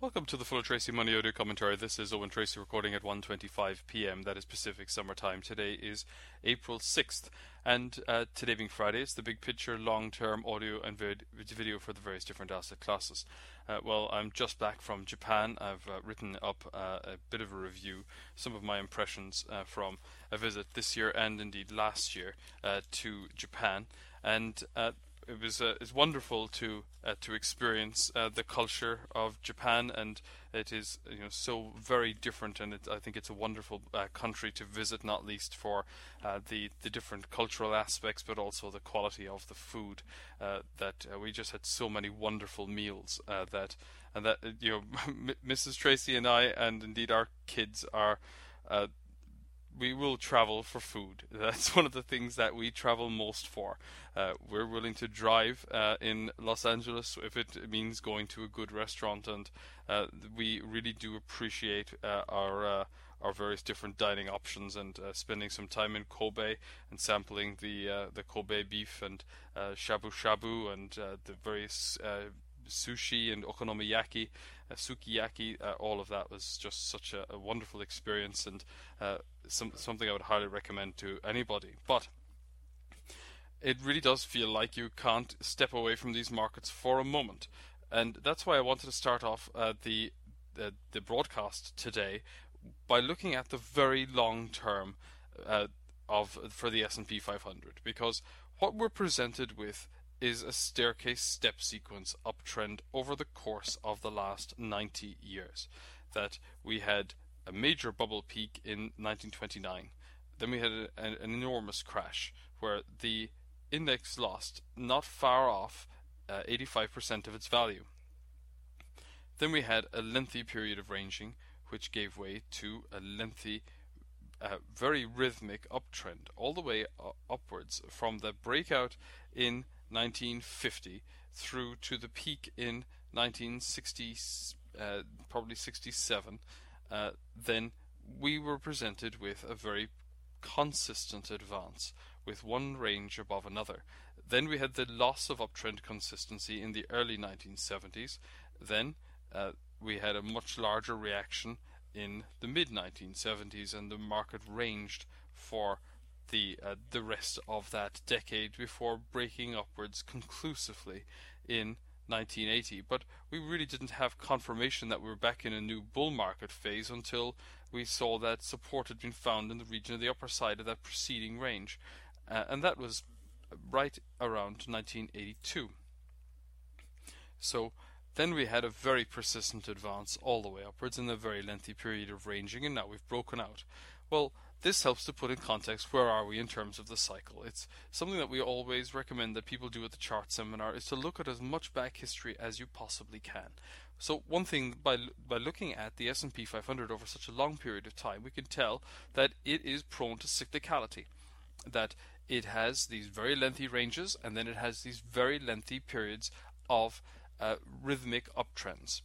Welcome to the Full Tracy Money Audio Commentary. This is Owen Tracy recording at 1:25 p.m. That is Pacific Summer Time. Today is April 6th, and today being Friday, it's the big picture, long-term audio and video for the various different asset classes. Well, I'm just back from Japan. I've written up a bit of a review, some of my impressions from a visit this year and indeed last year to Japan, and it's wonderful to experience the culture of Japan, and it is so very different, and I think it's a wonderful country to visit, not least for the different cultural aspects, but also the quality of the food. That we just had so many wonderful meals Mrs. Tracy and I, and indeed our kids, are. We will travel for food. That's one of the things that we travel most for. We're willing to drive in Los Angeles if it means going to a good restaurant, and we really do appreciate our various different dining options, and spending some time in Kobe and sampling the Kobe beef and shabu shabu and the various sushi and okonomiyaki, sukiyaki. All of that was just such a wonderful experience, and something I would highly recommend to anybody. But it really does feel like you can't step away from these markets for a moment, and that's why I wanted to start off the broadcast today by looking at the very long term for the S&P 500, because what we're presented with is a staircase step sequence uptrend over the course of the last 90 years. That we had a major bubble peak in 1929. Then we had an enormous crash where the index lost not far off 85% of its value. Then we had a lengthy period of ranging, which gave way to a lengthy, very rhythmic uptrend all the way upwards from the breakout in 1950 through to the peak in 1960, probably 67. Then we were presented with a very consistent advance, with one range above another. Then we had the loss of uptrend consistency in the early 1970s. Then we had a much larger reaction in the mid-1970s, and the market ranged for the rest of that decade before breaking upwards conclusively in 1980. But we really didn't have confirmation that we were back in a new bull market phase until we saw that support had been found in the region of the upper side of that preceding range, and that was right around 1982. So then we had a very persistent advance all the way upwards in a very lengthy period of ranging, and now we've broken out. Well, this helps to put in context where are we in terms of the cycle. It's something that we always recommend that people do at the chart seminar, is to look at as much back history as you possibly can. So one thing, by looking at the S&P 500 over such a long period of time, we can tell that it is prone to cyclicality, that it has these very lengthy ranges, and then it has these very lengthy periods of rhythmic uptrends.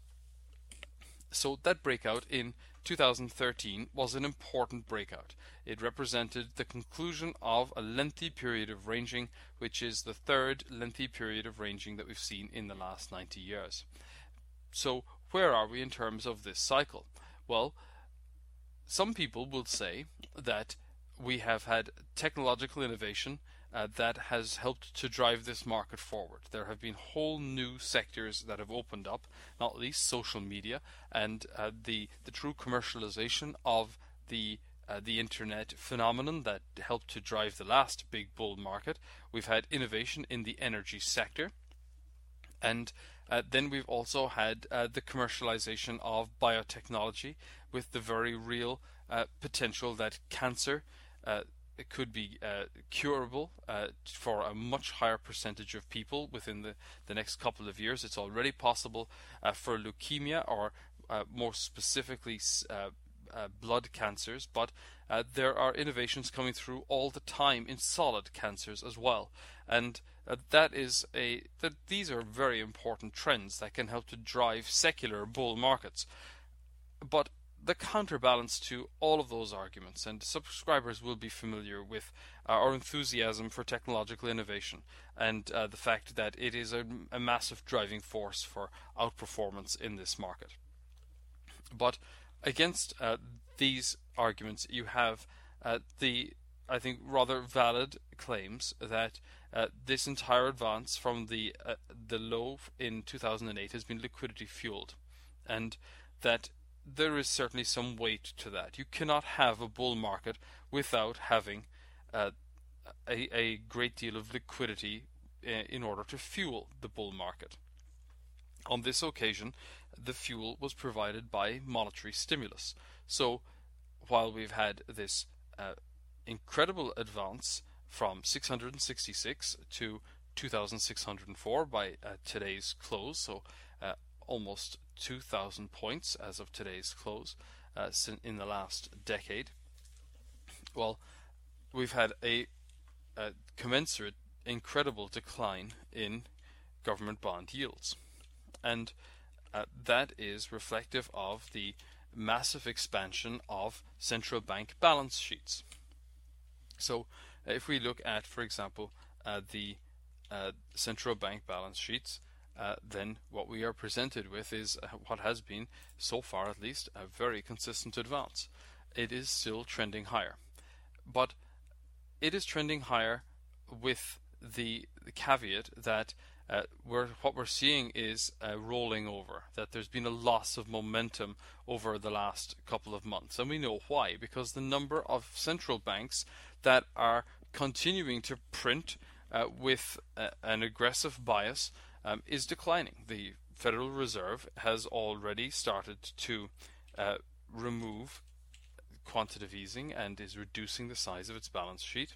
So that breakout in 2013 was an important breakout. It represented the conclusion of a lengthy period of ranging, which is the third lengthy period of ranging that we've seen in the last 90 years. So where are we in terms of this cycle? Well, some people will say that we have had technological innovation that has helped to drive this market forward. There have been whole new sectors that have opened up, not least social media, and the true commercialization of the internet phenomenon that helped to drive the last big bull market. We've had innovation in the energy sector, and then we've also had the commercialization of biotechnology, with the very real potential that cancer it could be curable for a much higher percentage of people within the next couple of years. It's already possible for leukemia, or more specifically blood cancers, but there are innovations coming through all the time in solid cancers as well, and these are very important trends that can help to drive secular bull markets. But the counterbalance to all of those arguments, and subscribers will be familiar with our enthusiasm for technological innovation, and the fact that it is a massive driving force for outperformance in this market. But against these arguments, you have the, I think, rather valid claims that this entire advance from the low in 2008 has been liquidity fueled, and that there is certainly some weight to that. You cannot have a bull market without having uh, a great deal of liquidity in order to fuel the bull market. On this occasion, the fuel was provided by monetary stimulus. So, while we've had this incredible advance from 666 to 2,604 by today's close, so almost 2,000 points as of today's close in the last decade. Well, we've had a commensurate, incredible decline in government bond yields, and that is reflective of the massive expansion of central bank balance sheets. So, if we look at, for example, the central bank balance sheets, then what we are presented with is what has been, so far at least, a very consistent advance. It is still trending higher, but it is trending higher with the caveat that what we're seeing is rolling over, that there's been a loss of momentum over the last couple of months. And we know why, because the number of central banks that are continuing to print with an aggressive bias is declining. The Federal Reserve has already started to remove quantitative easing and is reducing the size of its balance sheet.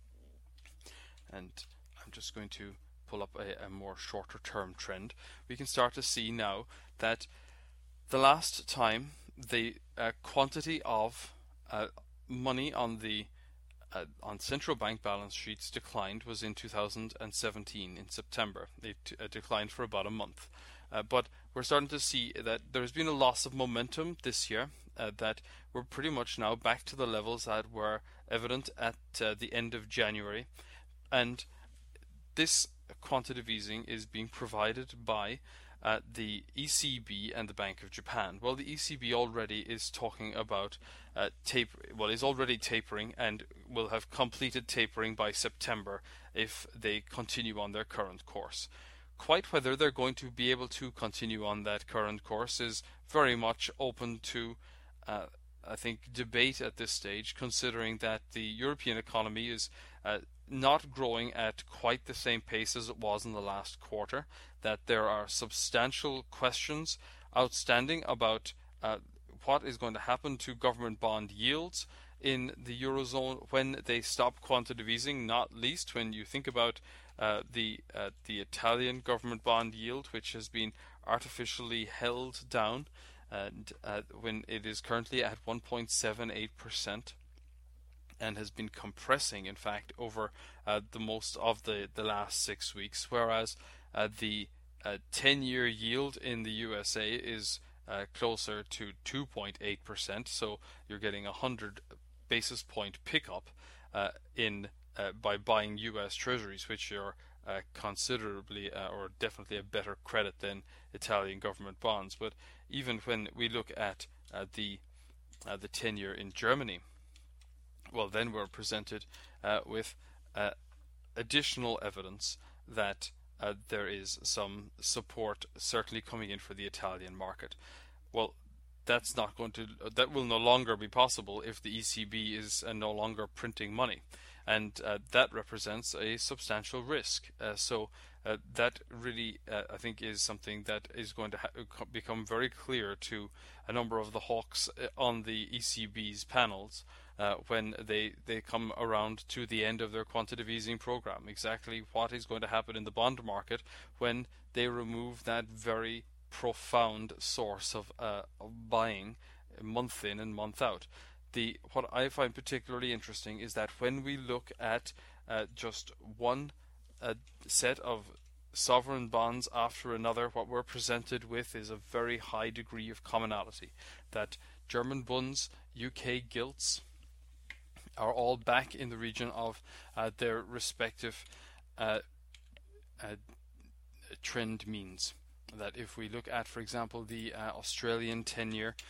And I'm just going to pull up a more shorter term trend. We can start to see now that the last time the quantity of money on the on central bank balance sheets declined was in 2017 in September. It declined for about a month. But we're starting to see that there's been a loss of momentum this year, that we're pretty much now back to the levels that were evident at the end of January. And this quantitative easing is being provided by the ECB and the Bank of Japan. Well, the ECB already is talking about is already tapering and will have completed tapering by September if they continue on their current course. Quite whether they're going to be able to continue on that current course is very much open to I think debate at this stage, considering that the European economy is not growing at quite the same pace as it was in the last quarter, that there are substantial questions outstanding about what is going to happen to government bond yields in the Eurozone when they stop quantitative easing, not least when you think about the Italian government bond yield, which has been artificially held down, and when it is currently at 1.78%. and has been compressing, in fact, over the most of the last 6 weeks, whereas the 10-year yield in the USA is closer to 2.8%, so you're getting a 100 basis point pickup by buying US Treasuries, which are considerably or definitely a better credit than Italian government bonds. But even when we look at the 10-year in Germany, well, then we're presented with additional evidence that there is some support certainly coming in for the Italian market. Well, that will no longer be possible if the ECB is no longer printing money, and that represents a substantial risk. So that really, I think, is something that is going to become very clear to a number of the hawks on the ECB's panels when they come around to the end of their quantitative easing program. Exactly what is going to happen in the bond market when they remove that very profound source of buying month in and month out. What I find particularly interesting is that when we look at just one set of sovereign bonds after another, what we're presented with is a very high degree of commonality. That German bunds, UK gilts are all back in the region of their respective trend means. That if we look at, for example, the Australian 10-year,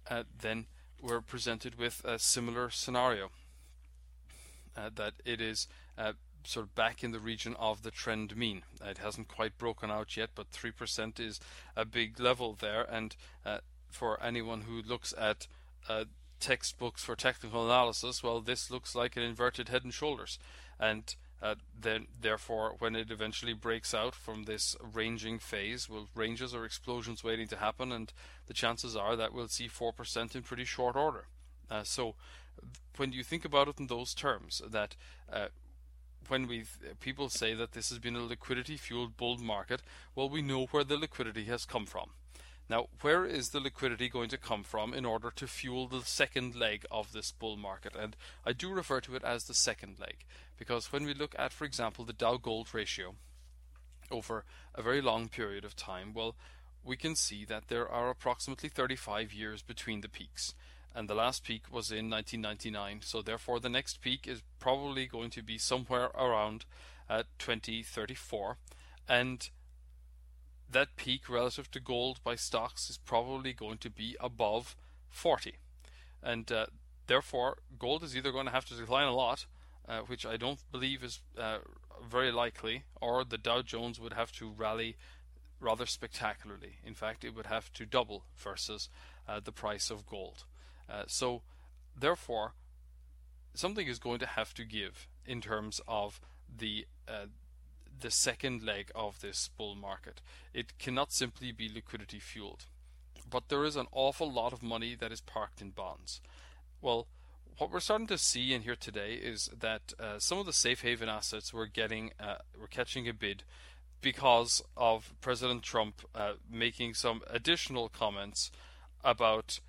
then we're presented with a similar scenario, that it is sort of back in the region of the trend mean. It hasn't quite broken out yet, but 3% is a big level there, and for anyone who looks at textbooks for technical analysis, well, this looks like an inverted head and shoulders, and then therefore when it eventually breaks out from this ranging phase, well, ranges or explosions waiting to happen, and the chances are that we'll see 4% in pretty short order. So when you think about it in those terms, that when people say that this has been a liquidity fueled bull market, well, we know where the liquidity has come from. Now, where is the liquidity going to come from in order to fuel the second leg of this bull market? And I do refer to it as the second leg, because when we look at, for example, the Dow Gold ratio over a very long period of time, well, we can see that there are approximately 35 years between the peaks. And the last peak was in 1999, so therefore the next peak is probably going to be somewhere around 2034, and that peak relative to gold by stocks is probably going to be above 40, and therefore gold is either going to have to decline a lot, which I don't believe is very likely, or the Dow Jones would have to rally rather spectacularly. In fact, it would have to double versus the price of gold. So therefore something is going to have to give in terms of the second leg of this bull market. It cannot simply be liquidity fueled, but there is an awful lot of money that is parked in bonds. Well, what we're starting to see in here today is that some of the safe haven assets were catching a bid because of President Trump making some additional comments about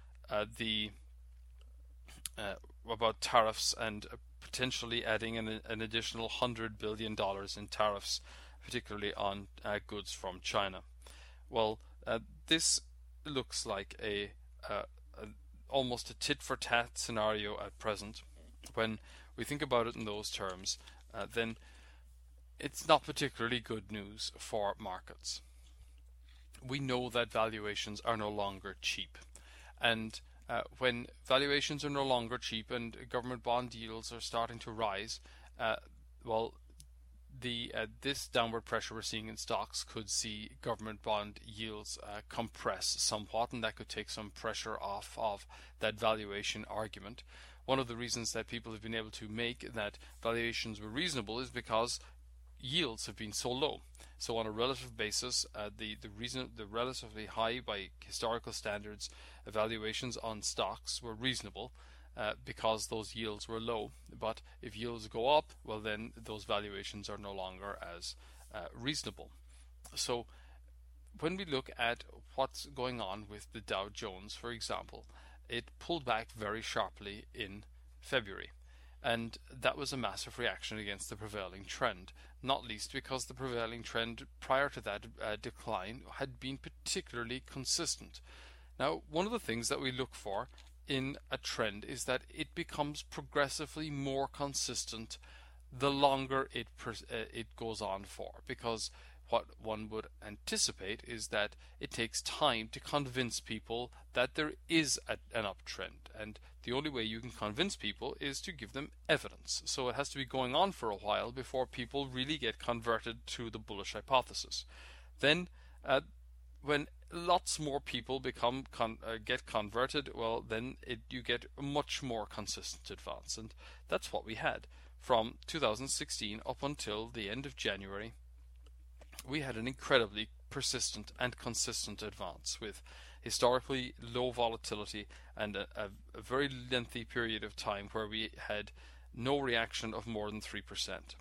about tariffs and potentially adding an additional $100 billion in tariffs, particularly on goods from China. Well, this looks like almost a tit-for-tat scenario at present. When we think about it in those terms, then it's not particularly good news for markets. We know that valuations are no longer cheap, and when valuations are no longer cheap and government bond yields are starting to rise, well, this downward pressure we're seeing in stocks could see government bond yields compress somewhat, and that could take some pressure off of that valuation argument. One of the reasons that people have been able to make that valuations were reasonable is because yields have been so low. So on a relative basis, the relatively high by historical standards valuations on stocks were reasonable because those yields were low. But if yields go up, well, then those valuations are no longer as reasonable. So when we look at what's going on with the Dow Jones, for example, it pulled back very sharply in February. And that was a massive reaction against the prevailing trend, not least because the prevailing trend prior to that decline had been particularly consistent. Now, one of the things that we look for in a trend is that it becomes progressively more consistent the longer it goes on for, because what one would anticipate is that it takes time to convince people that there is an uptrend, and the only way you can convince people is to give them evidence. So it has to be going on for a while before people really get converted to the bullish hypothesis. Then when lots more people get converted, well, then you get a much more consistent advance, and that's what we had from 2016 up until the end of January. We had an incredibly persistent and consistent advance with historically low volatility and a very lengthy period of time where we had no reaction of more than 3%.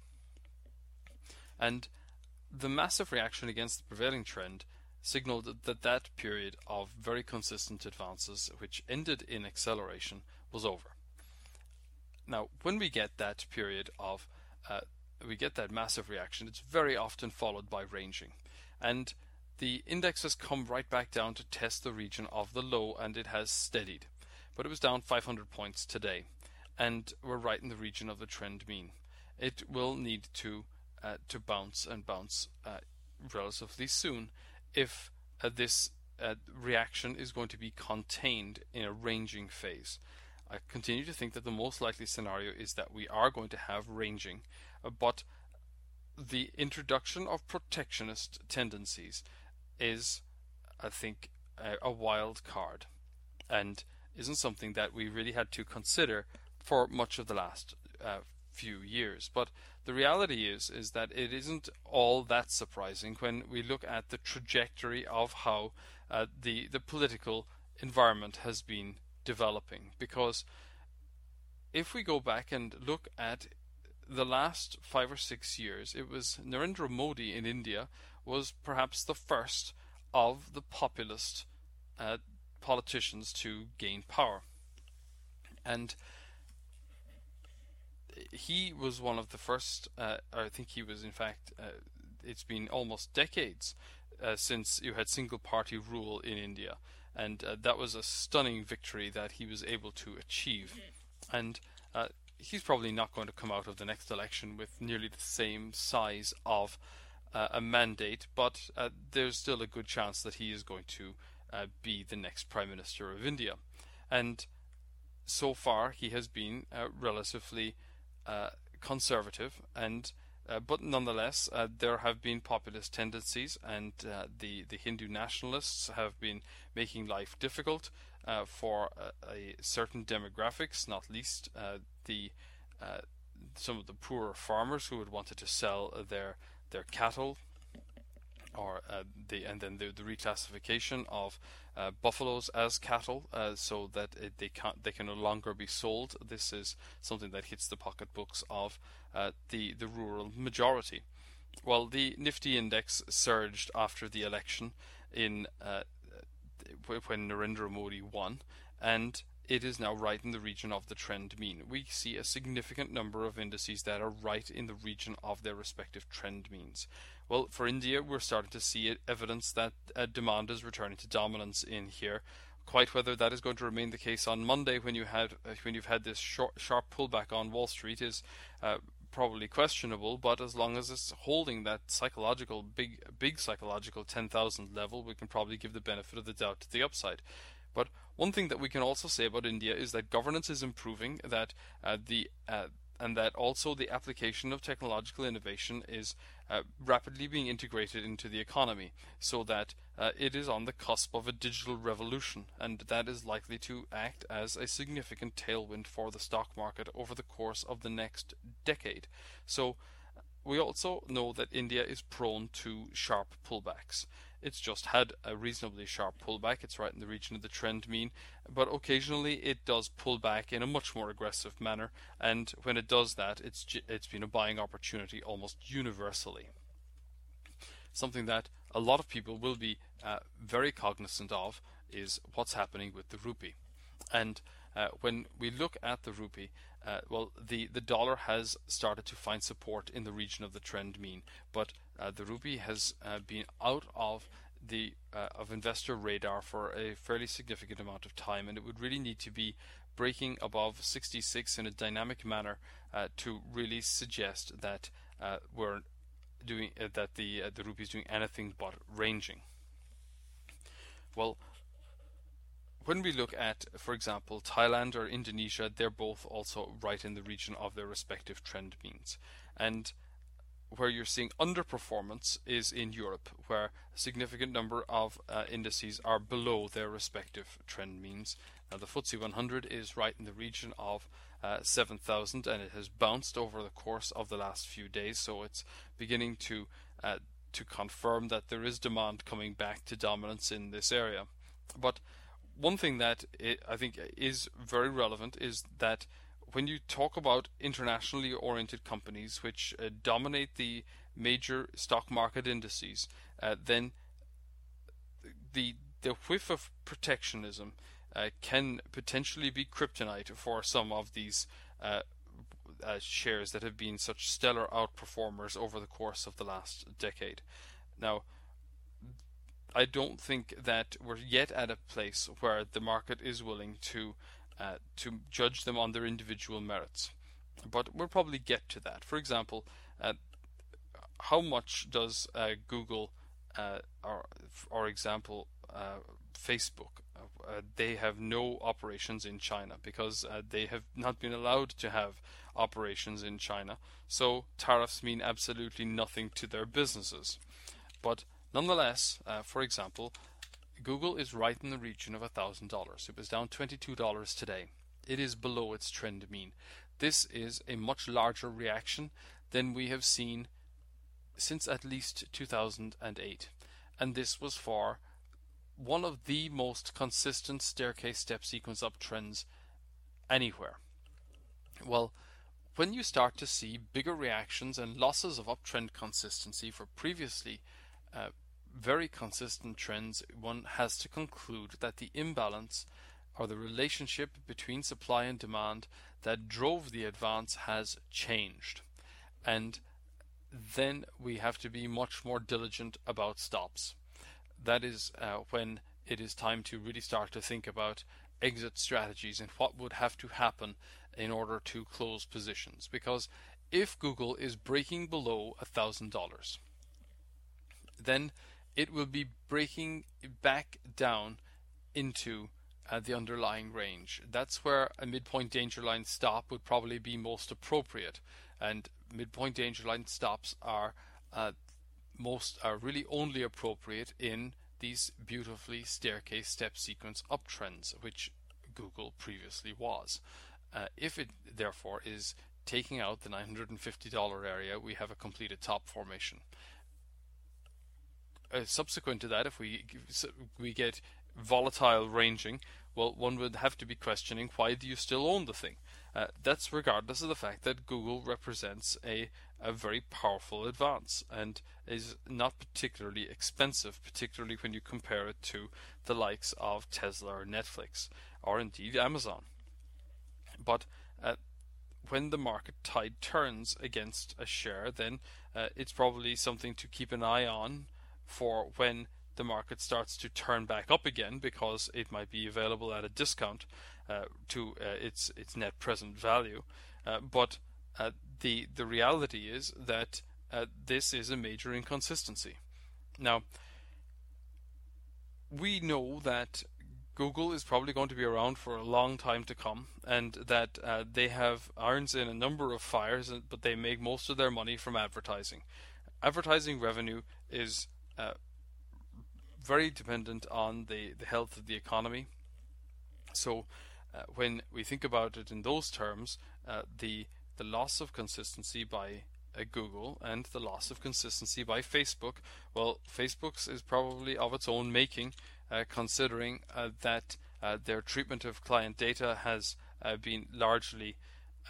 And the massive reaction against the prevailing trend signaled that period of very consistent advances, which ended in acceleration, was over. Now, when we get that period of we get that massive reaction, it's very often followed by ranging, and the index has come right back down to test the region of the low, and it has steadied, but it was down 500 points today, and we're right in the region of the trend mean. It will need to bounce relatively soon if this reaction is going to be contained in a ranging phase. I continue to think that the most likely scenario is that we are going to have ranging, but the introduction of protectionist tendencies is, I think, a wild card, and isn't something that we really had to consider for much of the last few years. But the reality is that it isn't all that surprising when we look at the trajectory of how the political environment has been developing. Because if we go back and look at the last 5 or 6 years, it was Narendra Modi in India was perhaps the first of the populist politicians to gain power. And he was one of the first, I think he was in fact, it's been almost decades since you had single party rule in India. And that was a stunning victory that he was able to achieve. And he's probably not going to come out of the next election with nearly the same size of a mandate, but there's still a good chance that he is going to be the next Prime Minister of India. And so far he has been relatively conservative, and but nonetheless there have been populist tendencies, and the Hindu nationalists have been making life difficult for a certain demographics, not least the some of the poorer farmers who had wanted to sell their cattle, or the reclassification of buffaloes as cattle, so that they can no longer be sold. This is something that hits the pocketbooks of the rural majority. Well, the Nifty index surged after the election in when Narendra Modi won, and it is now right in the region of the trend mean. We see a significant number of indices that are right in the region of their respective trend means. Well, for India, we're starting to see evidence that demand is returning to dominance in here. Quite whether that is going to remain the case on Monday, when you've had this sharp pullback on Wall Street, is probably questionable. But as long as it's holding that psychological big psychological 10,000 level, we can probably give the benefit of the doubt to the upside. But one thing that we can also say about India is that governance is improving, that and that also the application of technological innovation is rapidly being integrated into the economy, so that it is on the cusp of a digital revolution, and that is likely to act as a significant tailwind for the stock market over the course of the next decade. So we also know that India is prone to sharp pullbacks. It's just had a reasonably sharp pullback. It's right in the region of the trend mean, but occasionally it does pull back in a much more aggressive manner, and when it does that, it's been a buying opportunity almost universally. Something that a lot of people will be very cognizant of is what's happening with the rupee. And when we look at the rupee, well, the dollar has started to find support in the region of the trend mean, but the rupee has been out of the of investor radar for a fairly significant amount of time, and it would really need to be breaking above 66 in a dynamic manner to really suggest that we're doing that the rupee is doing anything but ranging. Well, when we look at, for example, Thailand or Indonesia, they're both also right in the region of their respective trend means. And where you're seeing underperformance is in Europe, where a significant number of indices are below their respective trend means. Now, the FTSE 100 is right in the region of 7,000, and it has bounced over the course of the last few days, so it's beginning to confirm that there is demand coming back to dominance in this area. But one thing that I think is very relevant is that when you talk about internationally oriented companies which dominate the major stock market indices, then the whiff of protectionism can potentially be kryptonite for some of these shares that have been such stellar outperformers over the course of the last decade. Now, I don't think that we're yet at a place where the market is willing to judge them on their individual merits, but we'll probably get to that. For example, how much does Google, or example, Facebook. They have no operations in China because they have not been allowed to have operations in China. So tariffs mean absolutely nothing to their businesses. But nonetheless, for example, Google is right in the region of $1,000. It was down $22 today. It is below its trend mean. This is a much larger reaction than we have seen since at least 2008. And this was for one of the most consistent staircase step sequence uptrends anywhere. Well, when you start to see bigger reactions and losses of uptrend consistency for previously very consistent trends, one has to conclude that the imbalance or the relationship between supply and demand that drove the advance has changed. And then we have to be much more diligent about stops. That is when it is time to really start to think about exit strategies and what would have to happen in order to close positions. Because if Google is breaking below $1,000, then it will be breaking back down into the underlying range. That's where a midpoint danger line stop would probably be most appropriate. And midpoint danger line stops are really only appropriate in these beautifully staircase step sequence uptrends, which Google previously was. If it therefore is taking out the $950 area, we have a completed top formation. Subsequent to that, if we get volatile ranging, well, one would have to be questioning, why do you still own the thing? That's regardless of the fact that Google represents a very powerful advance and is not particularly expensive, particularly when you compare it to the likes of Tesla or Netflix or indeed Amazon. But when the market tide turns against a share, then it's probably something to keep an eye on for when the market starts to turn back up again, because it might be available at a discount to its net present value. But the reality is that this is a major inconsistency. Now, we know that Google is probably going to be around for a long time to come, and that they have irons in a number of fires, but they make most of their money from advertising. Advertising revenue is very dependent on the health of the economy. So when we think about it in those terms, the loss of consistency by Google and the loss of consistency by Facebook, well, Facebook's is probably of its own making, considering that their treatment of client data has been largely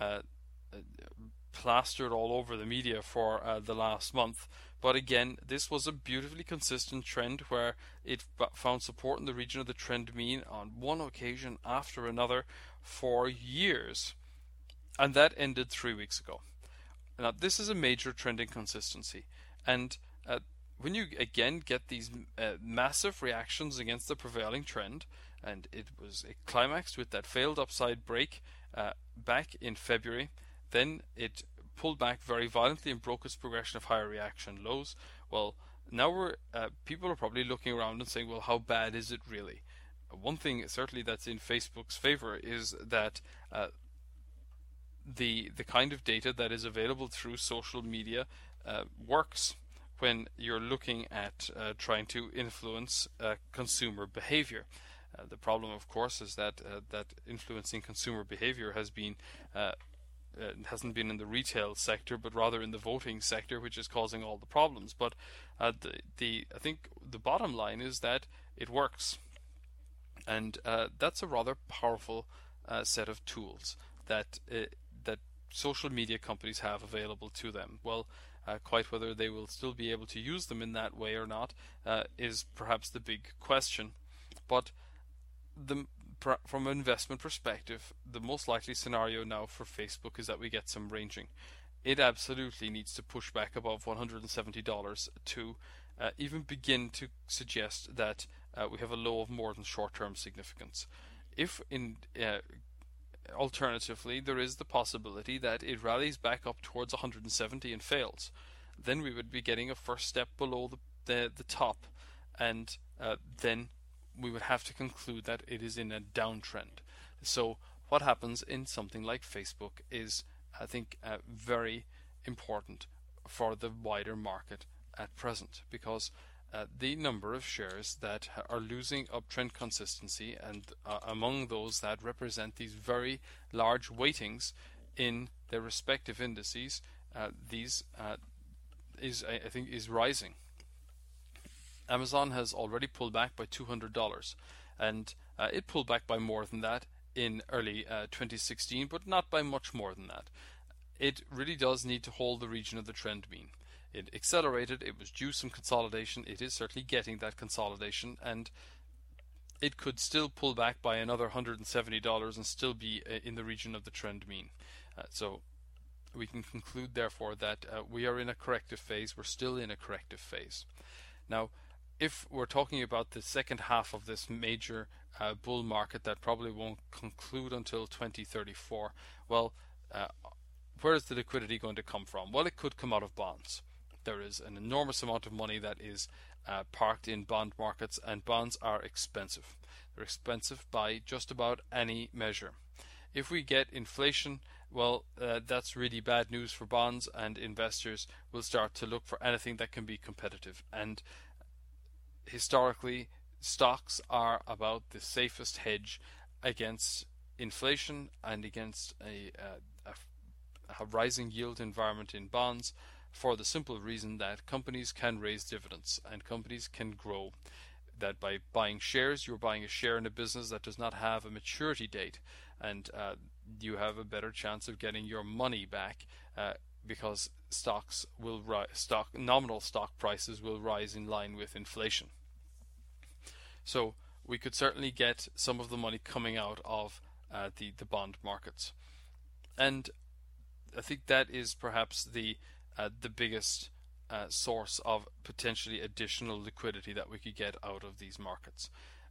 plastered all over the media for the last month. But again, this was a beautifully consistent trend where it found support in the region of the trend mean on one occasion after another for years. And that ended 3 weeks ago. Now, this is a major trend inconsistency. And when you again get these massive reactions against the prevailing trend, and it was climaxed with that failed upside break back in February, then it pulled back very violently and broke its progression of higher reaction lows. Well, now people are probably looking around and saying, well, how bad is it really? One thing certainly that's in Facebook's favor is that the kind of data that is available through social media works when you're looking at trying to influence consumer behavior. The problem, of course, is that influencing consumer behavior hasn't been in the retail sector, but rather in the voting sector, which is causing all the problems. But I think the bottom line is that it works, and that's a rather powerful set of tools that social media companies have available to them. Well, quite whether they will still be able to use them in that way or not is perhaps the big question. But from an investment perspective, the most likely scenario now for Facebook is that we get some ranging. It absolutely needs to push back above $170 to even begin to suggest that we have a low of more than short-term significance. If alternatively, there is the possibility that it rallies back up towards 170 and fails, then we would be getting a first step below the top, and then we would have to conclude that it is in a downtrend. So what happens in something like Facebook is, I think, very important for the wider market at present, because the number of shares that are losing uptrend consistency, and among those that represent these very large weightings in their respective indices, these I think is rising. Amazon has already pulled back by $200, and it pulled back by more than that in early 2016, but not by much more than that. It really does need to hold the region of the trend mean. It accelerated, it was due some consolidation, it is certainly getting that consolidation, and it could still pull back by another $170 and still be in the region of the trend mean. So we can conclude therefore that we are in a corrective phase. We're still in a corrective phase. Now, if we're talking about the second half of this major bull market that probably won't conclude until 2034, well, where is the liquidity going to come from? Well, it could come out of bonds. There is an enormous amount of money that is parked in bond markets, and bonds are expensive. They're expensive by just about any measure. If we get inflation, well, that's really bad news for bonds, and investors will start to look for anything that can be competitive. And historically, stocks are about the safest hedge against inflation and against a rising yield environment in bonds, for the simple reason that companies can raise dividends and companies can grow. That by buying shares, you're buying a share in a business that does not have a maturity date, and you have a better chance of getting your money back because stocks will nominal stock prices will rise in line with inflation. So we could certainly get some of the money coming out of the bond markets, and I think that is perhaps the biggest source of potentially additional liquidity that we could get out of these markets.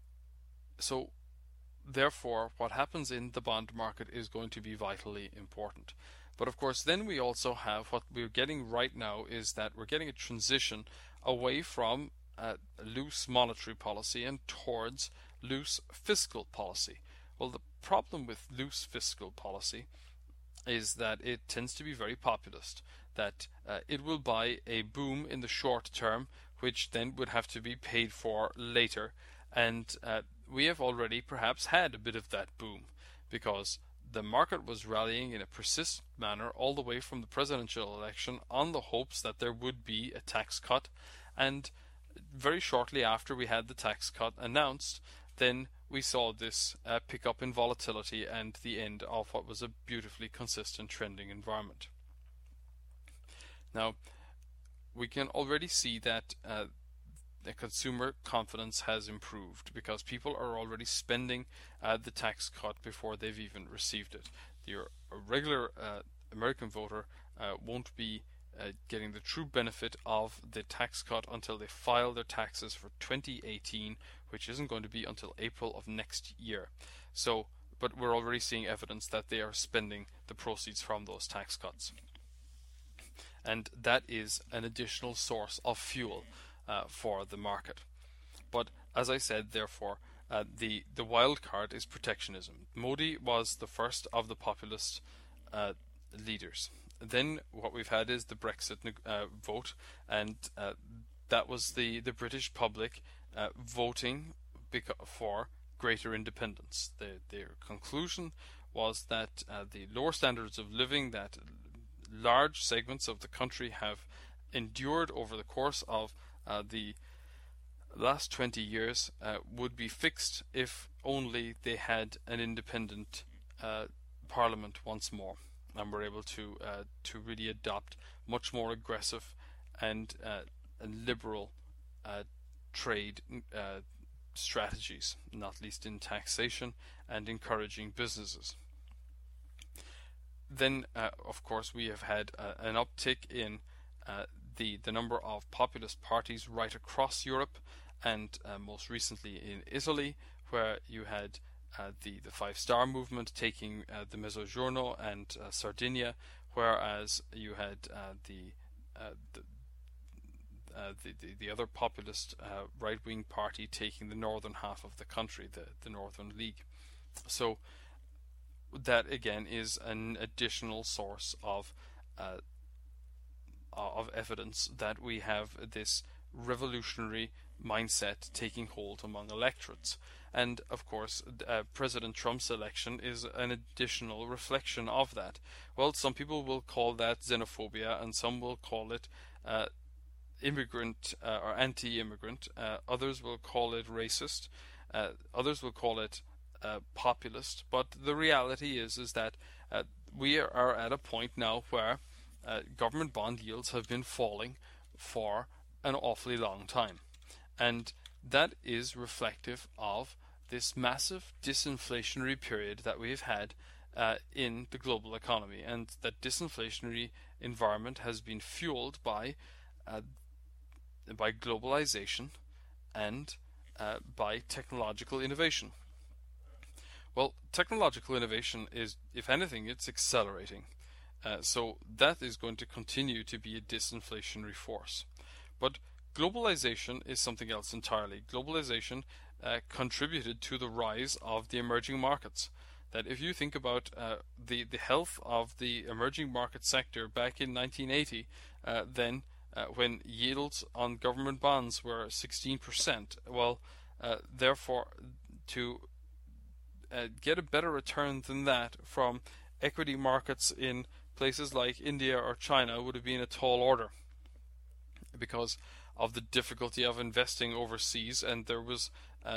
So therefore, what happens in the bond market is going to be vitally important. But of course, then we also have what we're getting right now is that we're getting a transition away from loose monetary policy and towards loose fiscal policy. Well, the problem with loose fiscal policy is that it tends to be very populist, that it will buy a boom in the short term, which then would have to be paid for later. And we have already perhaps had a bit of that boom, because the market was rallying in a persistent manner all the way from the presidential election on the hopes that there would be a tax cut. And very shortly after we had the tax cut announced, then we saw this pickup in volatility and the end of what was a beautifully consistent trending environment. Now, we can already see that the consumer confidence has improved because people are already spending the tax cut before they've even received it. Your regular American voter won't be getting the true benefit of the tax cut until they file their taxes for 2018, which isn't going to be until April of next year. So, but we're already seeing evidence that they are spending the proceeds from those tax cuts. And that is an additional source of fuel for the market. But as I said, therefore, the wild card is protectionism. Modi was the first of the populist leaders. Then what we've had is the Brexit vote, and that was the British public voting for greater independence. Their conclusion was that the lower standards of living that large segments of the country have endured over the course of the last 20 years would be fixed if only they had an independent parliament once more, and were able to really adopt much more aggressive and liberal trade strategies, not least in taxation and encouraging businesses. Then, of course, we have had an uptick in the number of populist parties right across Europe, and most recently in Italy, where you had the Five Star Movement taking the Mezzogiorno and Sardinia, whereas you had the other populist right-wing party taking the northern half of the country, the Northern League. So that again is an additional source of evidence that we have this revolutionary mindset taking hold among electorates. And of course, President Trump's election is an additional reflection of that. Well, some people will call that xenophobia, and some will call it immigrant or anti-immigrant. Others will call it racist. Others will call it populist. But the reality is that we are at a point now where government bond yields have been falling for an awfully long time, and that is reflective of this massive disinflationary period that we've had in the global economy, and that disinflationary environment has been fueled by globalization and by technological innovation. Well, technological innovation is, if anything, it's accelerating. So that is going to continue to be a disinflationary force. But globalization is something else entirely. Globalization contributed to the rise of the emerging markets. That if you think about the health of the emerging market sector back in 1980, then when yields on government bonds were 16%, well, therefore, to get a better return than that from equity markets in places like India or China would have been a tall order, because of the difficulty of investing overseas, and there was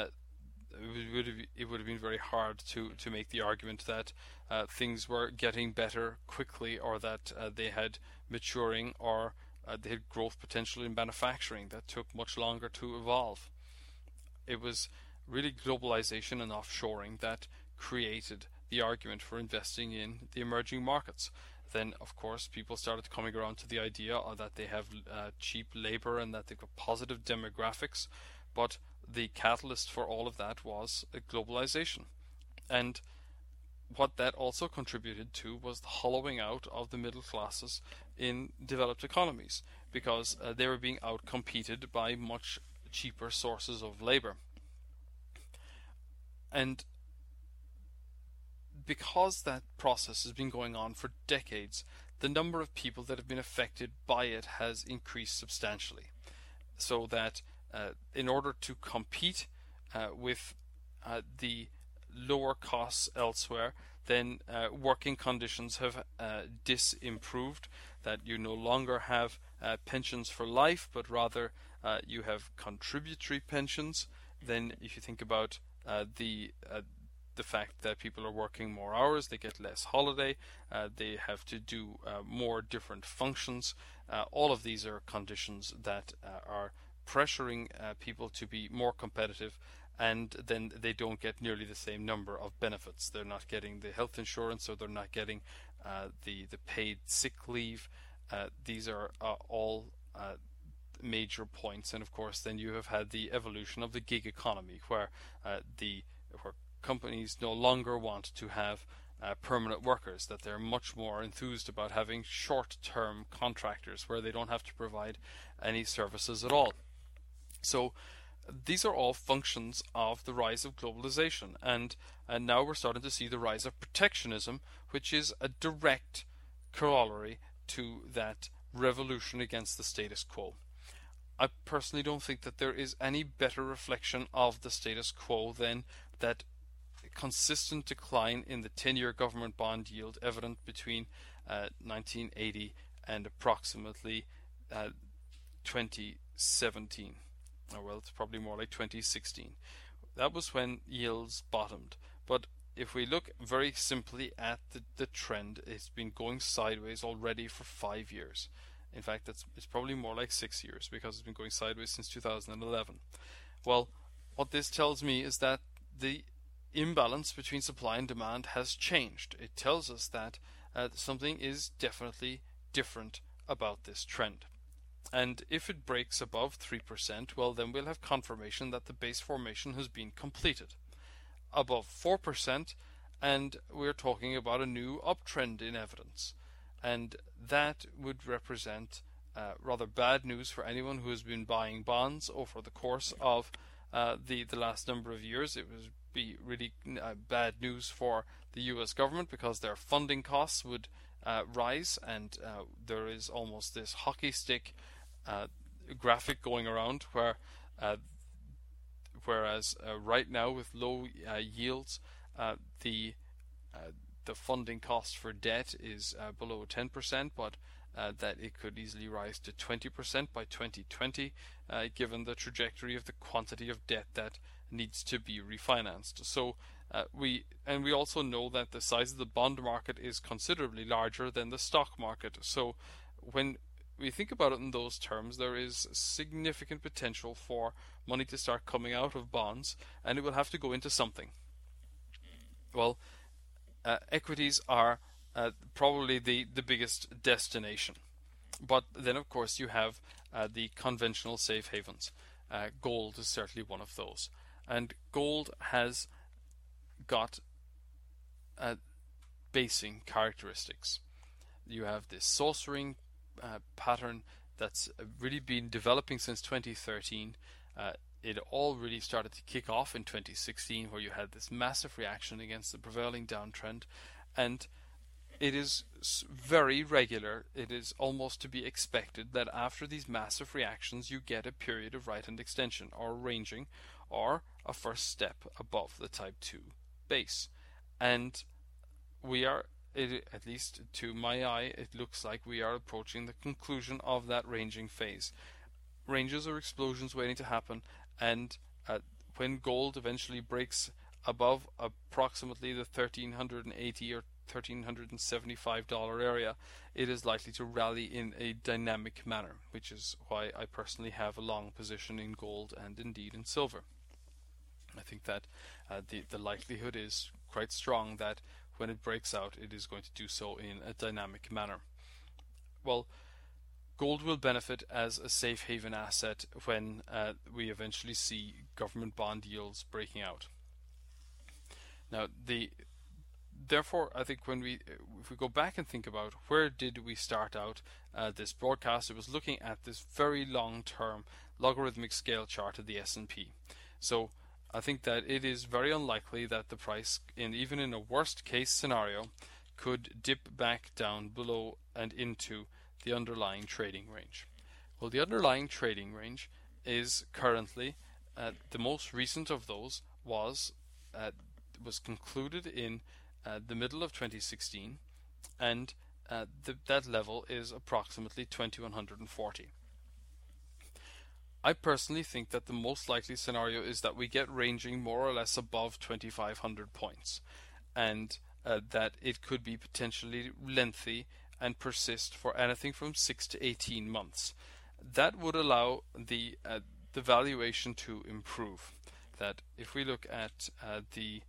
it would have been very hard to make the argument that things were getting better quickly, or that they had maturing, or they had growth potential in manufacturing that took much longer to evolve. It was really globalization and offshoring that created the argument for investing in the emerging markets. Then, of course, people started coming around to the idea that they have cheap labor and that they've got positive demographics. But the catalyst for all of that was globalization. And what that also contributed to was the hollowing out of the middle classes in developed economies, because they were being outcompeted by much cheaper sources of labor. And because that process has been going on for decades, the number of people that have been affected by it has increased substantially. So that in order to compete with the lower costs elsewhere, then working conditions have disimproved, that you no longer have pensions for life, but rather you have contributory pensions. Then if you think about the fact that people are working more hours, they get less holiday, they have to do more different functions. All of these are conditions that are pressuring people to be more competitive, and then they don't get nearly the same number of benefits. They're not getting the health insurance, or they're not getting the paid sick leave. These are all major points. And of course, then you have had the evolution of the gig economy, where companies no longer want to have permanent workers, that they're much more enthused about having short-term contractors where they don't have to provide any services at all. So these are all functions of the rise of globalization, and now we're starting to see the rise of protectionism, which is a direct corollary to that revolution against the status quo. I personally don't think that there is any better reflection of the status quo than that consistent decline in the 10-year government bond yield evident between 1980 and approximately 2017. Or well, it's probably more like 2016. That was when yields bottomed. But if we look very simply at the trend, it's been going sideways already for 5 years. In fact, it's probably more like 6 years, because it's been going sideways since 2011. Well, what this tells me is that the imbalance between supply and demand has changed. It tells us that something is definitely different about this trend. And if it breaks above 3%, well, then we'll have confirmation that the base formation has been completed. Above 4%, and we're talking about a new uptrend in evidence. And that would represent rather bad news for anyone who has been buying bonds over the course of the last number of years. It would be really bad news for the U.S. government because their funding costs would rise, and there is almost this hockey stick graphic going around where whereas right now with low yields, the the funding cost for debt is below 10%, but that it could easily rise to 20% by 2020, given the trajectory of the quantity of debt that needs to be refinanced. So we also know that the size of the bond market is considerably larger than the stock market. So when we think about it in those terms, there is significant potential for money to start coming out of bonds, and it will have to go into something. Well, equities are probably the biggest destination. But then, of course, you have the conventional safe havens. Gold is certainly one of those. And gold has got basing characteristics. You have this saucering pattern that's really been developing since 2013. It all really started to kick off in 2016, where you had this massive reaction against the prevailing downtrend, and it is very regular. It is almost to be expected that after these massive reactions you get a period of right-hand extension or ranging, or a first step above the type 2 base. And we are, at least to my eye, it looks like we are approaching the conclusion of that ranging phase. Ranges or explosions waiting to happen, and when gold eventually breaks above approximately the $1,380 or $1,375 area, it is likely to rally in a dynamic manner, which is why I personally have a long position in gold and indeed in silver. I think that the likelihood is quite strong that when it breaks out, it is going to do so in a dynamic manner. Well, gold will benefit as a safe haven asset when we eventually see government bond yields breaking out. Now, therefore, I think if we go back and think about where did we start out this broadcast, it was looking at this very long-term logarithmic scale chart of the S&P. So I think that it is very unlikely that the price, even in a worst-case scenario, could dip back down below and into the underlying trading range. Well, the underlying trading range is currently, the most recent of those was concluded in the middle of 2016, and that level is approximately 2140. I personally think that the most likely scenario is that we get ranging more or less above 2500 points, and that it could be potentially lengthy and persist for anything from 6 to 18 months. That would allow the valuation to improve. That if we look at the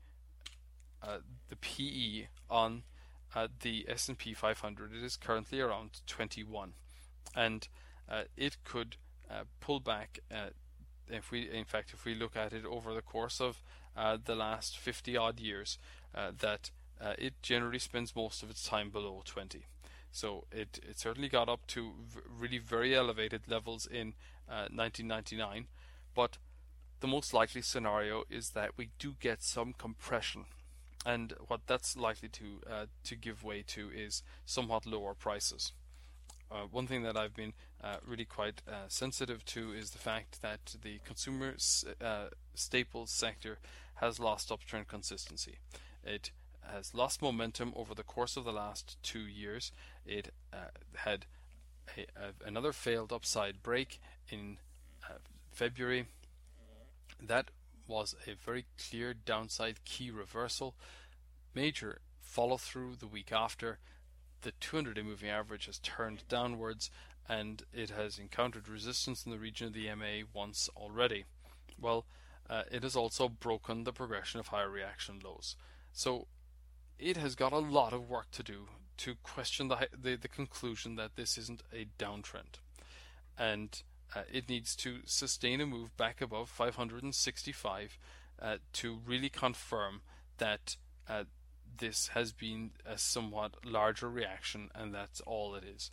PE on the S&P 500, it is currently around 21, and it could pull back. If we look at it over the course of the last 50 odd years, that it generally spends most of its time below 20. So it certainly got up to really very elevated levels in 1999, but the most likely scenario is that we do get some compression, and what that's likely to give way to is somewhat lower prices. One thing that I've been really quite sensitive to is the fact that the consumer staples sector has lost uptrend consistency. It has lost momentum over the course of the last 2 years. It had another failed upside break in February. That was a very clear downside key reversal. Major follow through the week after. The 200-day moving average has turned downwards, and it has encountered resistance in the region of the MA once already. Well, it has also broken the progression of higher reaction lows. So it has got a lot of work to do to question the conclusion that this isn't a downtrend. And it needs to sustain a move back above 565 to really confirm that this has been a somewhat larger reaction, and that's all it is.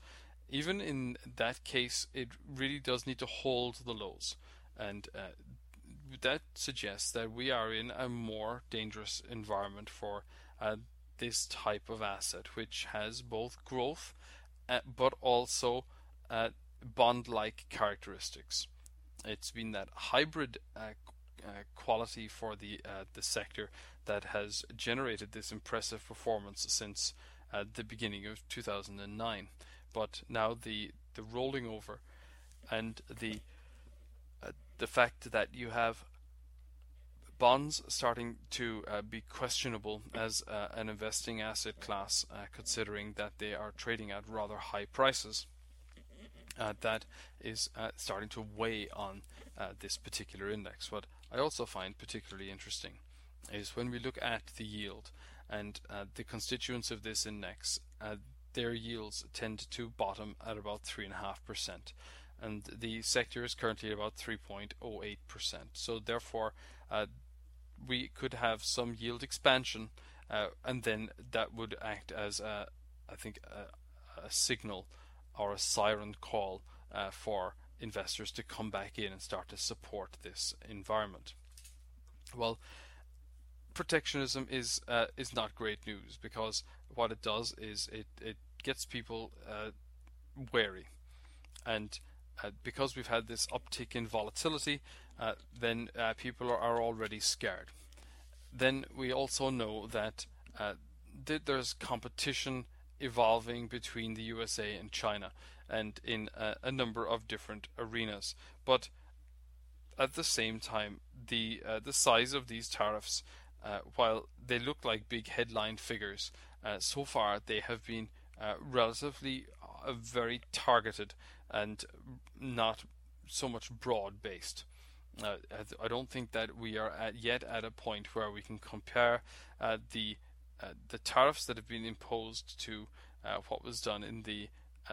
even in that case, it really does need to hold the lows, and that suggests that we are in a more dangerous environment for this type of asset, which has both growth but also bond-like characteristics. It's been that hybrid quality for the sector that has generated this impressive performance since the beginning of 2009. But now the rolling over and the fact that you have bonds starting to be questionable as an investing asset class, considering that they are trading at rather high prices, that is starting to weigh on this particular index. What I also find particularly interesting is when we look at the yield and the constituents of this index, their yields tend to bottom at about 3.5%, and the sector is currently about 3.08%. So therefore, we could have some yield expansion, and then that would act as I think a signal or a siren call for investors to come back in and start to support this environment. Well, protectionism is not great news, because what it does is it gets people wary, and because we've had this uptick in volatility, then people are already scared. Then we also know that there's competition evolving between the USA and China, and in a number of different arenas. But at the same time, the size of these tariffs, while they look like big headline figures, so far they have been relatively very targeted and not so much broad-based. I don't think that we are yet at a point where we can compare the tariffs that have been imposed to what was done in the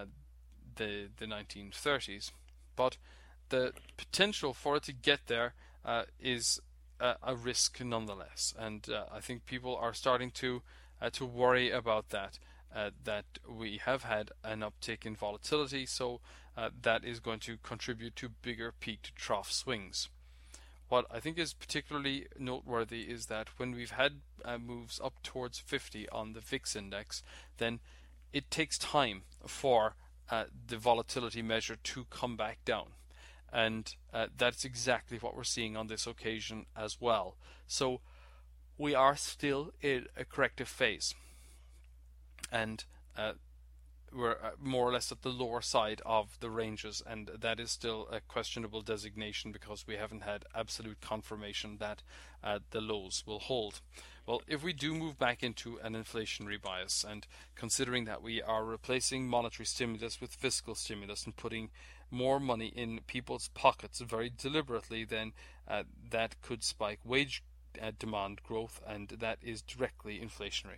1930s, but the potential for it to get there is a risk nonetheless, and I think people are starting to worry about that. That we have had an uptick in volatility, so that is going to contribute to bigger peak to trough swings. What I think is particularly noteworthy is that when we've had moves up towards 50 on the VIX index, then it takes time for the volatility measure to come back down. And that's exactly what we're seeing on this occasion as well. So we are still in a corrective phase, and we're more or less at the lower side of the ranges, and that is still a questionable designation because we haven't had absolute confirmation that the lows will hold. Well, if we do move back into an inflationary bias, and considering that we are replacing monetary stimulus with fiscal stimulus and putting more money in people's pockets very deliberately, then that could spike wage demand growth, and that is directly inflationary.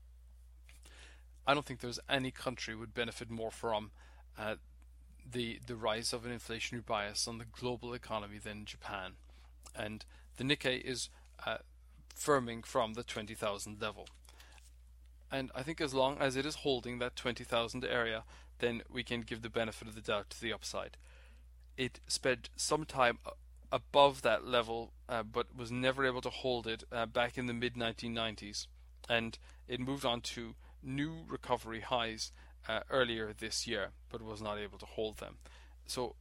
I don't think there's any country would benefit more from the rise of an inflationary bias on the global economy than Japan, and the Nikkei is firming from the 20,000 level. And I think as long as it is holding that 20,000 area, then we can give the benefit of the doubt to the upside. It spent some time above that level, but was never able to hold it back in the mid-1990s, and it moved on to new recovery highs earlier this year, but was not able to hold them. So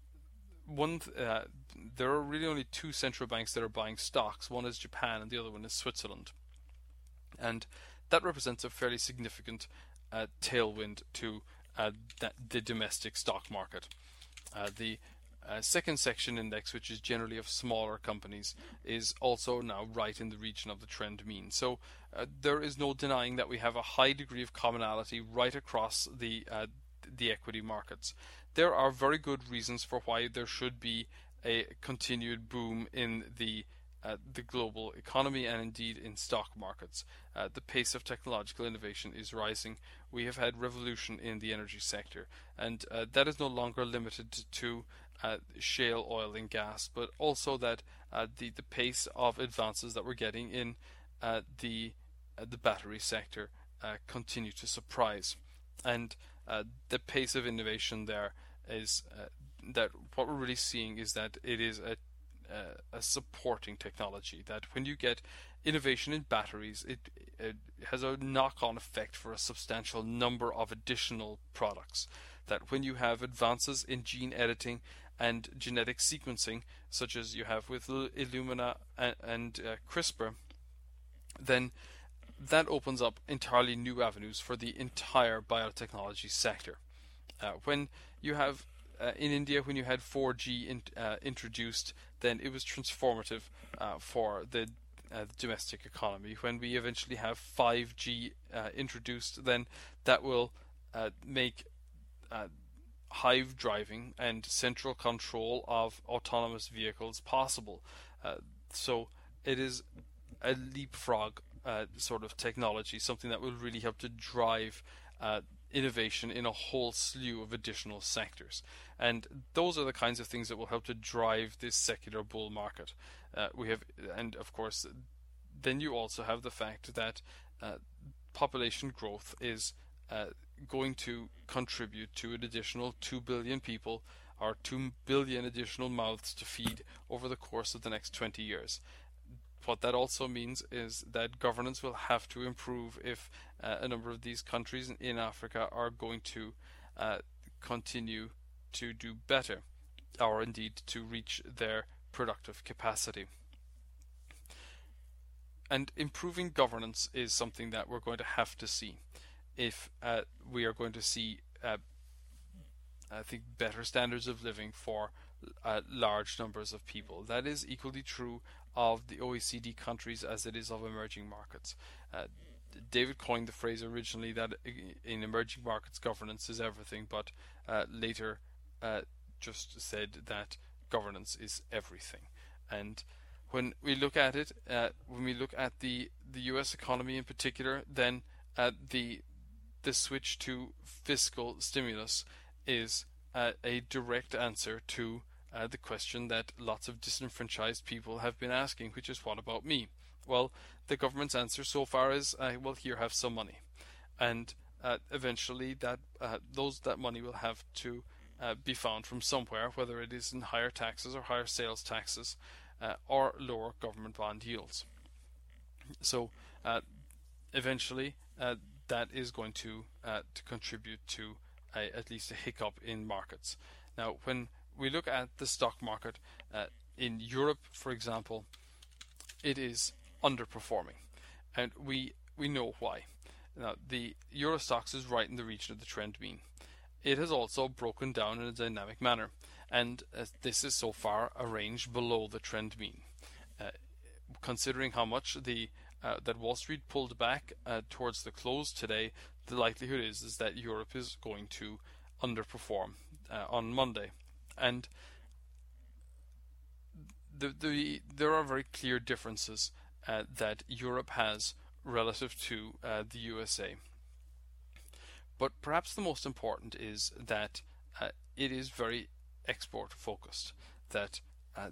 there are really only two central banks that are buying stocks. One is Japan and the other one is Switzerland, and that represents a fairly significant tailwind to the domestic stock market. The second section index, which is generally of smaller companies, is also now right in the region of the trend mean. So there is no denying that we have a high degree of commonality right across the equity markets. There are very good reasons for why there should be a continued boom in the global economy and indeed in stock markets. The pace of technological innovation is rising. We have had revolution in the energy sector, and that is no longer limited to shale oil and gas, but also that the pace of advances that we're getting in the battery sector continue to surprise. And the pace of innovation there is that what we're really seeing is that it is a supporting technology. That when you get innovation in batteries, it has a knock-on effect for a substantial number of additional products. That when you have advances in gene editing and genetic sequencing, such as you have with Illumina and CRISPR, then that opens up entirely new avenues for the entire biotechnology sector. When you have in India, when you had 4G introduced, then it was transformative for the domestic economy. When we eventually have 5G introduced, then that will make hive driving and central control of autonomous vehicles possible. So it is a leapfrog sort of technology, something that will really help to drive innovation in a whole slew of additional sectors. And those are the kinds of things that will help to drive this secular bull market. And of course, then you also have the fact that population growth is going to contribute to an additional 2 billion people, or 2 billion additional mouths to feed over the course of the next 20 years. What that also means is that governance will have to improve if a number of these countries in Africa are going to continue to do better, or indeed to reach their productive capacity. And improving governance is something that we're going to have to see if we are going to see, I think, better standards of living for large numbers of people. That is equally true of the OECD countries as it is of emerging markets. David coined the phrase originally that in emerging markets governance is everything, but later just said that governance is everything. And when we look at it, when we look at the US economy in particular, then the switch to fiscal stimulus is a direct answer to the question that lots of disenfranchised people have been asking, which is, what about me? Well, the government's answer so far is, well, here, have some money. And eventually that money will have to be found from somewhere, whether it is in higher taxes or higher sales taxes or lower government bond yields. So eventually that is going to contribute to at least a hiccup in markets. Now, when we look at the stock market in Europe, for example, it is underperforming, and we know why. Now, the Euro Stoxx is right in the region of the trend mean. It has also broken down in a dynamic manner, and this is so far a range below the trend mean. Considering how much that Wall Street pulled back towards the close today, the likelihood is that Europe is going to underperform on Monday. And there are very clear differences that Europe has relative to the USA. But perhaps the most important is that it is very export focused, that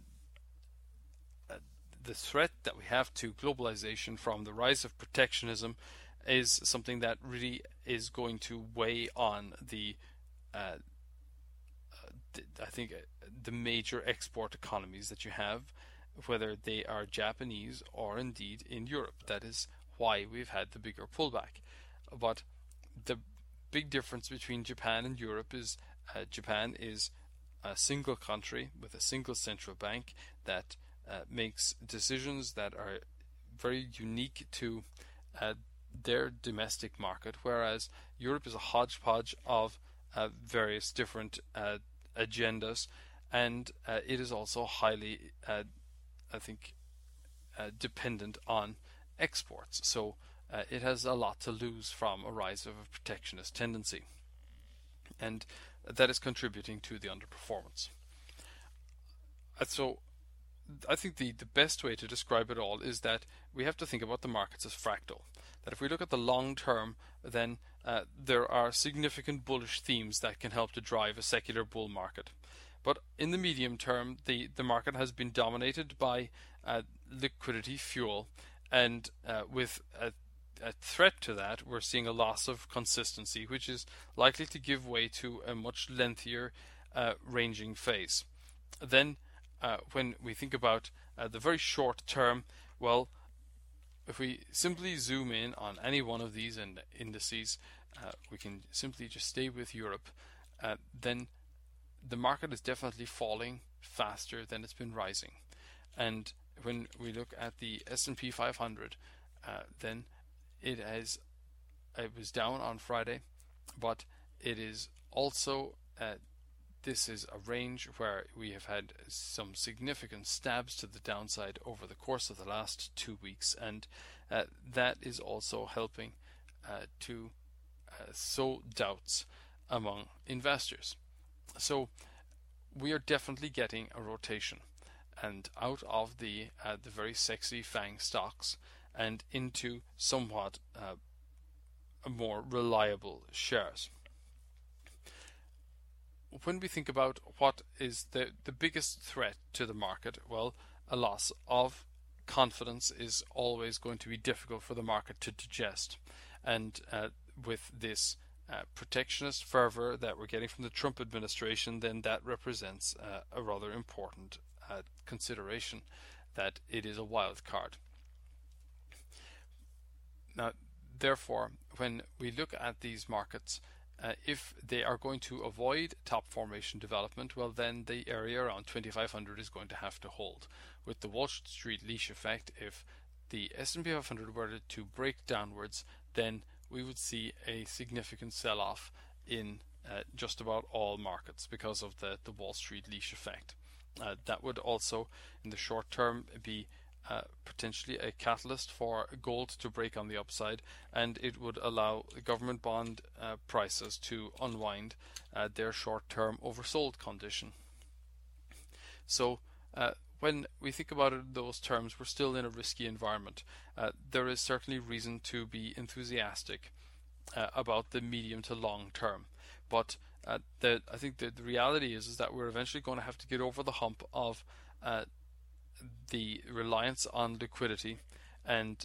the threat that we have to globalization from the rise of protectionism is something that really is going to weigh on I think the major export economies that you have, whether they are Japanese or indeed in Europe. That is why we've had the bigger pullback. But the big difference between Japan and Europe is Japan is a single country with a single central bank that makes decisions that are very unique to their domestic market, whereas Europe is a hodgepodge of various different agendas, and it is also highly, I think, dependent on exports. So it has a lot to lose from a rise of a protectionist tendency, and that is contributing to the underperformance. So I think the best way to describe it all is that we have to think about the markets as fractal. That if we look at the long term, then there are significant bullish themes that can help to drive a secular bull market. But in the medium term, the market has been dominated by liquidity fuel, and with a threat to that, we're seeing a loss of consistency, which is likely to give way to a much lengthier ranging phase. Then, when we think about the very short term, well, if we simply zoom in on any one of these indices, we can simply just stay with Europe, then the market is definitely falling faster than it's been rising. And when we look at the S&P 500, then it was down on Friday, but it is also this is a range where we have had some significant stabs to the downside over the course of the last 2 weeks, and that is also helping to sow doubts among investors. So we are definitely getting a rotation, and out of the very sexy FANG stocks and into somewhat more reliable shares. When we think about what is the biggest threat to the market, well, a loss of confidence is always going to be difficult for the market to digest. And with this protectionist fervor that we're getting from the Trump administration, then that represents a rather important consideration, that it is a wild card. Now, therefore, when we look at these markets, if they are going to avoid top formation development, well, then the area around 2500 is going to have to hold. With the Wall Street leash effect, if the S&P 500 were to break downwards, then we would see a significant sell-off in just about all markets because of the Wall Street leash effect. That would also, in the short term, be potentially a catalyst for gold to break on the upside, and it would allow government bond prices to unwind their short-term oversold condition. So when we think about it in those terms, we're still in a risky environment. There is certainly reason to be enthusiastic about the medium to long term, but I think the reality is that we're eventually going to have to get over the hump of the reliance on liquidity and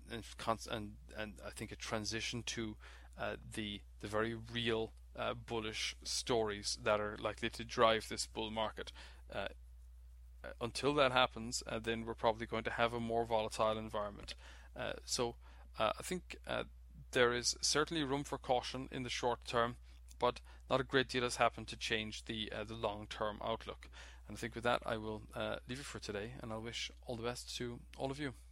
I think a transition to the very real bullish stories that are likely to drive this bull market. Until that happens, then we're probably going to have a more volatile environment. So I think there is certainly room for caution in the short term, but not a great deal has happened to change the long-term outlook. And I think with that, I will leave it for today, and I'll wish all the best to all of you.